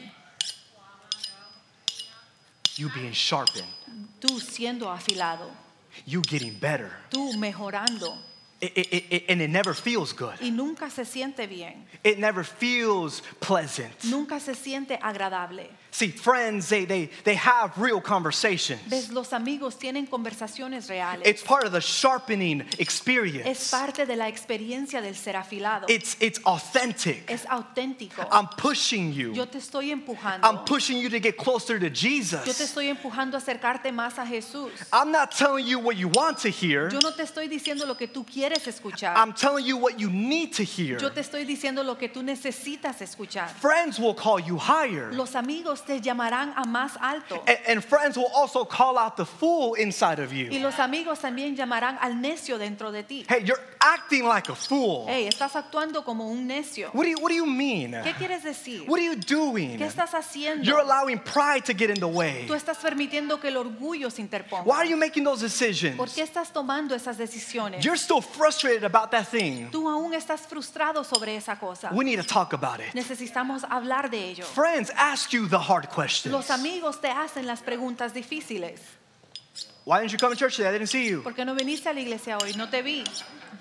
C: You being sharpened,
D: Tú siendo afilado,
C: you getting better.
D: tú mejorando.
C: It, it, it, and it never feels good.
D: y nunca se siente bien,
C: It never feels pleasant.
D: nunca se siente agradable.
C: See, friends, they, they, they have real conversations.
D: Ves, los amigos tienen conversaciones reales.
C: It's part of the sharpening experience.
D: Es parte de la experiencia del ser afilado.
C: It's, it's authentic.
D: Es auténtico.
C: I'm pushing you.
D: Yo te estoy empujando.
C: I'm pushing you to get closer to
D: Yo te
C: Jesus.
D: estoy empujando a acercarte más a Jesús.
C: I'm not telling you what you want to hear.
D: Yo no te estoy diciendo lo que tú quieres escuchar.
C: I'm telling you what you need to hear.
D: Yo te estoy diciendo lo que tú necesitas escuchar.
C: Friends will call you higher.
D: Los amigos te llamarán a más alto.
C: And, and friends will also call out the fool inside of
D: Y
C: you.
D: los amigos también llamarán al necio dentro de ti.
C: Hey, you're acting like a fool.
D: Hey, estás actuando como un necio.
C: What do you, what do you mean?
D: ¿Qué quieres decir?
C: What are you doing?
D: ¿Qué estás haciendo?
C: You're allowing pride to get in the way.
D: Tú estás permitiendo que el orgullo se interponga.
C: Why are you making those decisions?
D: ¿Por qué estás tomando esas decisiones?
C: You're still frustrated about that thing.
D: Tú aún estás frustrado sobre esa cosa.
C: We need to talk about it.
D: Necesitamos hablar de ello.
C: Friends ask you the hard questions.
D: Los amigos te hacen las preguntas difíciles.
C: Why didn't you come to church today? I didn't see you.
D: ¿Por qué no viniste a la iglesia hoy? No te vi.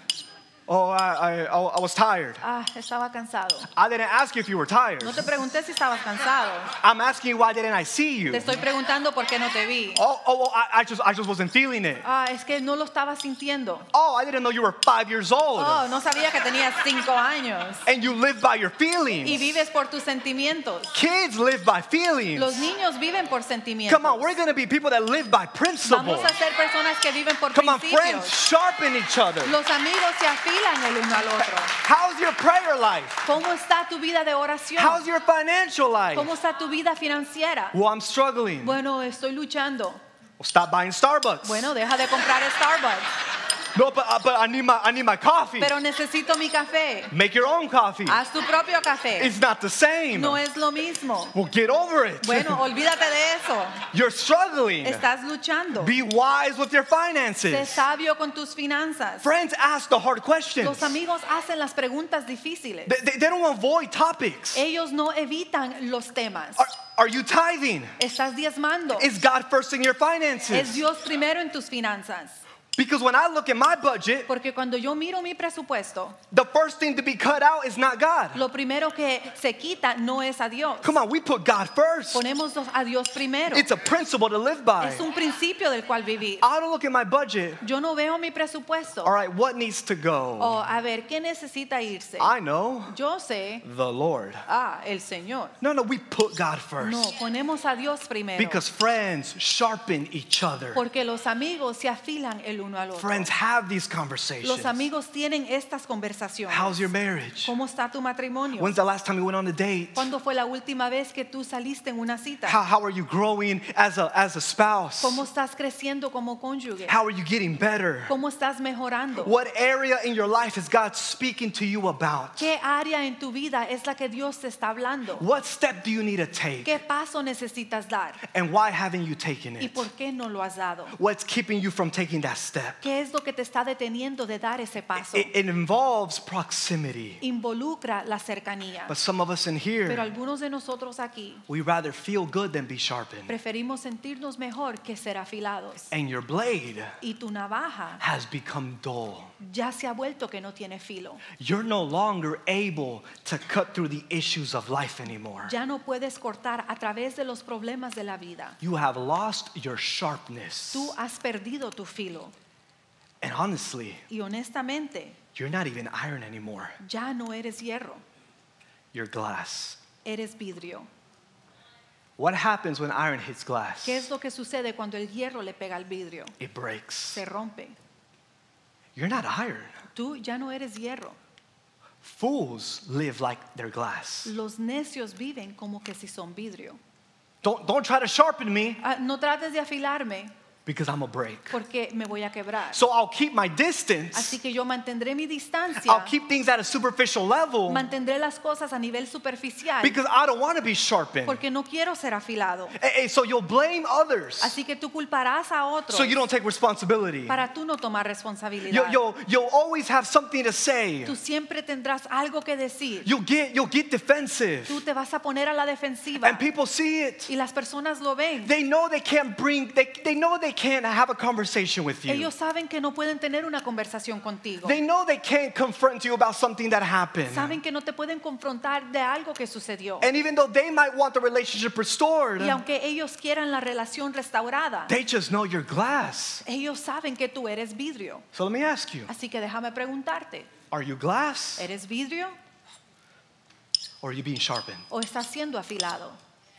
C: Oh, I, I, I was tired.
D: Ah, estaba cansado.
C: I didn't ask you if you were tired.
D: No te pregunté si estabas cansado.
C: I'm asking you why didn't I see you?
D: Te estoy preguntando por qué no te vi.
C: Oh, oh, oh I, I just, I just wasn't feeling it.
D: Ah, es que no lo estaba sintiendo.
C: Oh, I didn't know you were five years old.
D: Oh, no sabía que tenías cinco años.
C: And you live by your
D: Y
C: feelings.
D: vives por tus sentimientos.
C: Kids live by feelings.
D: Los niños viven por sentimientos.
C: Come on, we're going to be people that live by principle.
D: Vamos a ser personas que viven por
C: Come on, friends,
D: principios.
C: sharpen each other.
D: Los amigos se afilan el uno al otro.
C: How's your prayer life?
D: ¿Cómo está tu vida de oración?
C: How's your financial life?
D: ¿Cómo está tu vida financiera?
C: Well, I'm struggling.
D: Bueno, estoy luchando.
C: Well, stop buying Starbucks.
D: Bueno, deja de comprar Starbucks.
C: No, but, uh, but I need my I need my coffee.
D: Pero necesito mi café.
C: Make your own coffee.
D: Haz tu propio café.
C: It's not the same.
D: No es lo mismo.
C: Well, get over it.
D: Bueno, olvídate de eso.
C: You're struggling.
D: Estás luchando.
C: Be wise with your
D: Sé
C: finances.
D: sabio con tus finanzas.
C: Friends ask the hard questions.
D: Los amigos hacen las preguntas difíciles.
C: They, they, they don't avoid topics.
D: Ellos no evitan los temas.
C: Are, are you tithing?
D: Estás diezmando.
C: Is God first in your
D: Es
C: finances?
D: Dios primero en tus finanzas.
C: Because when I look at my budget,
D: Porque cuando yo miro mi presupuesto,
C: the first thing to be cut out is not God.
D: lo primero que se quita no es a Dios.
C: Come on, we put God first.
D: Ponemos a Dios primero.
C: It's a principle to live by.
D: Es un principio del cual vivir.
C: I don't look at my budget.
D: Yo no veo mi presupuesto.
C: All right, what needs to go?
D: O a ver, ¿qué necesita irse?
C: I know.
D: Yo sé,
C: The Lord.
D: ah, el Señor.
C: No, no, we put God
D: No,
C: first.
D: ponemos a Dios primero.
C: Because friends sharpen each other.
D: Porque los amigos se afilan el uno al otro.
C: Friends have these
D: Los
C: conversations.
D: amigos tienen estas conversaciones.
C: How's your marriage?
D: ¿Cómo está tu matrimonio?
C: When's the last time you went on a date?
D: ¿Cuándo fue la última vez que tú saliste en una cita?
C: How, how are you growing as a, as a spouse?
D: ¿Cómo estás creciendo como cónyuge?
C: How are you getting better?
D: ¿Cómo estás mejorando?
C: What area in your life is God speaking to you about?
D: ¿Qué área en tu vida es la que Dios te está hablando?
C: What step do you need to take?
D: ¿Qué paso necesitas dar?
C: And why haven't you taken
D: ¿Y
C: it?
D: por qué no lo has dado?
C: What's keeping you from taking that step?
D: ¿Qué es lo que te está deteniendo de dar ese paso?
C: It, it involves proximity.
D: Involucra la cercanía.
C: But some of us in
D: Pero
C: here,
D: algunos de nosotros aquí
C: we rather feel good than be sharpened.
D: preferimos sentirnos mejor que ser afilados.
C: And your blade
D: Y tu navaja
C: has become dull.
D: ya se ha vuelto que no tiene filo.
C: You're no longer able to cut through the issues of life anymore.
D: Ya no puedes cortar a través de los problemas de la vida.
C: You have lost your sharpness.
D: Tú has perdido tu filo.
C: And honestly,
D: Y honestamente,
C: you're not even iron anymore.
D: ya no eres hierro,
C: You're glass.
D: eres vidrio.
C: What happens when iron hits glass?
D: ¿Qué es lo que sucede cuando el hierro le pega al vidrio?
C: It breaks.
D: Se rompe.
C: You're not iron.
D: Tú ya no eres hierro.
C: Fools live like they're glass.
D: Los necios viven como que si son vidrio.
C: Don't, don't try to sharpen me
D: Ah, no trates de afilarme
C: because I'm a break.
D: porque me voy a quebrar.
C: So I'll keep my distance.
D: Así que yo mantendré mi distancia.
C: I'll keep things at a superficial level
D: Mantendré las cosas a nivel superficial
C: because I don't want to be sharpened.
D: porque no quiero ser afilado.
C: Hey, hey, so you'll blame others
D: Así que tú culparás a otros
C: so you don't take responsibility.
D: para tú no tomar
C: You,
D: responsabilidad.
C: you'll, you'll always have something to say.
D: Tú siempre tendrás algo que decir.
C: You'll get, you'll get defensive.
D: Tú te vas a poner a la defensiva
C: And people see it.
D: y las personas lo ven.
C: They know they can't bring, they, they know they they can't have a conversation with you.
D: Ellos saben que no pueden tener una conversación contigo.
C: They know they can't confront you about something that happened.
D: Saben que no te pueden confrontar de algo que sucedió.
C: And even though they might want the relationship restored,
D: Y aunque ellos quieran la relación restaurada,
C: they just know you're glass.
D: ellos saben que tú eres vidrio.
C: So let me ask you,
D: Así que déjame preguntarte,
C: are you glass
D: ¿eres vidrio
C: or are you being sharpened?
D: o estás siendo afilado?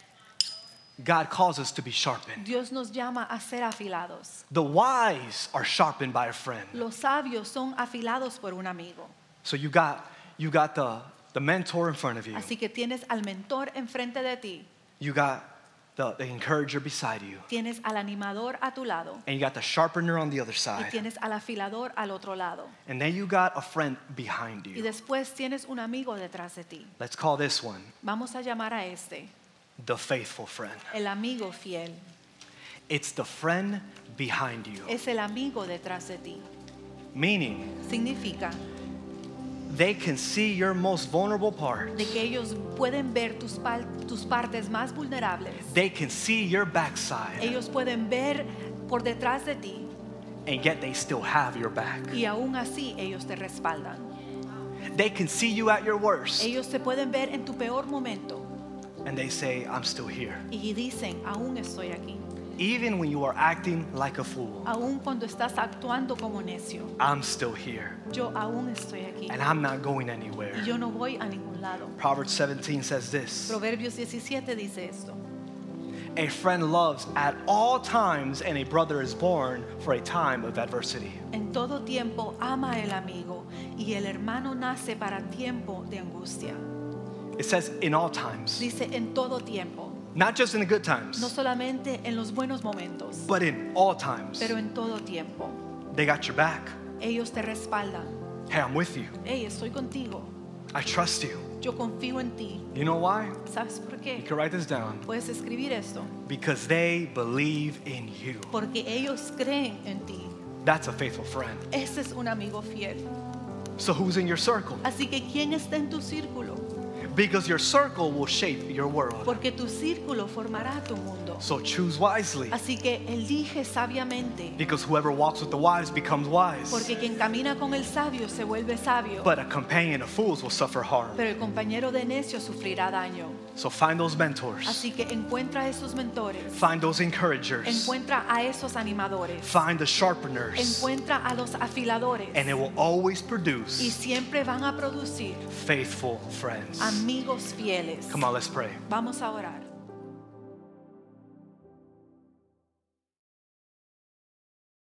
C: God calls us to be sharpened.
D: Dios nos llama a ser afilados.
C: The wise are sharpened by a friend.
D: Los sabios son afilados por un amigo.
C: So you got you got the, the mentor in front of you.
D: Así que tienes al mentor enfrente de ti,
C: You got the, the encourager beside you.
D: tienes al animador a tu lado
C: And you got the sharpener on the other
D: y
C: side.
D: tienes al afilador al otro lado.
C: And then you got a friend behind
D: Y
C: you.
D: después tienes un amigo detrás de ti.
C: Let's call this one
D: Vamos a llamar a este
C: the faithful friend.
D: el amigo fiel.
C: It's the friend behind you.
D: Es el amigo detrás de ti.
C: Meaning,
D: Significa
C: they can see your most vulnerable parts.
D: de que ellos pueden ver tus, pal- tus partes más vulnerables.
C: They can see your backside.
D: Ellos pueden ver por detrás de ti
C: And yet they still have your back.
D: y aún así ellos te respaldan.
C: They can see you at your worst.
D: Ellos te pueden ver en tu peor momento
C: And they say, I'm still here.
D: y dicen, aún estoy aquí.
C: Even when you are acting like a fool,
D: Aún cuando estás actuando como necio,
C: I'm still here.
D: yo aún estoy aquí.
C: And I'm not going
D: Y
C: anywhere.
D: yo no voy a ningún lado.
C: Proverbs seventeen says this:
D: Proverbios diecisiete dice esto.
C: a friend loves at all times, and a brother is born for a time of adversity.
D: En todo tiempo ama el amigo y el hermano nace para tiempo de angustia.
C: It says in all times,
D: Dice en todo tiempo,
C: not just in the good
D: no
C: times,
D: solamente en los buenos momentos,
C: but in all times.
D: pero en todo tiempo.
C: They got your back.
D: Ellos te respaldan.
C: Hey, I'm with you.
D: Hey, estoy contigo.
C: I trust you.
D: Yo confío en ti.
C: You know why?
D: ¿Sabes por
C: You
D: qué?
C: can write this down.
D: Puedes escribir esto.
C: Because they believe in you.
D: Porque ellos creen en ti.
C: That's a faithful friend.
D: Ese es un amigo fiel.
C: So who's in your circle?
D: Así que ¿quién está en tu círculo?
C: Because your circle will shape your world.
D: Porque tu círculo formará tu mundo.
C: So choose wisely.
D: Así que elige sabiamente.
C: Because whoever walks with the wise becomes wise.
D: Porque quien camina con el sabio se vuelve sabio.
C: But a companion of fools will suffer harm.
D: Pero el compañero de necio sufrirá daño.
C: So find those mentors.
D: Así que encuentra a esos mentores.
C: Find those encouragers.
D: Encuentra a esos animadores.
C: Find the sharpeners.
D: Encuentra a los afiladores.
C: And it will always
D: Y
C: produce
D: siempre van a producir
C: faithful friends.
D: amigos fieles.
C: Come on, let's pray.
D: Vamos a orar.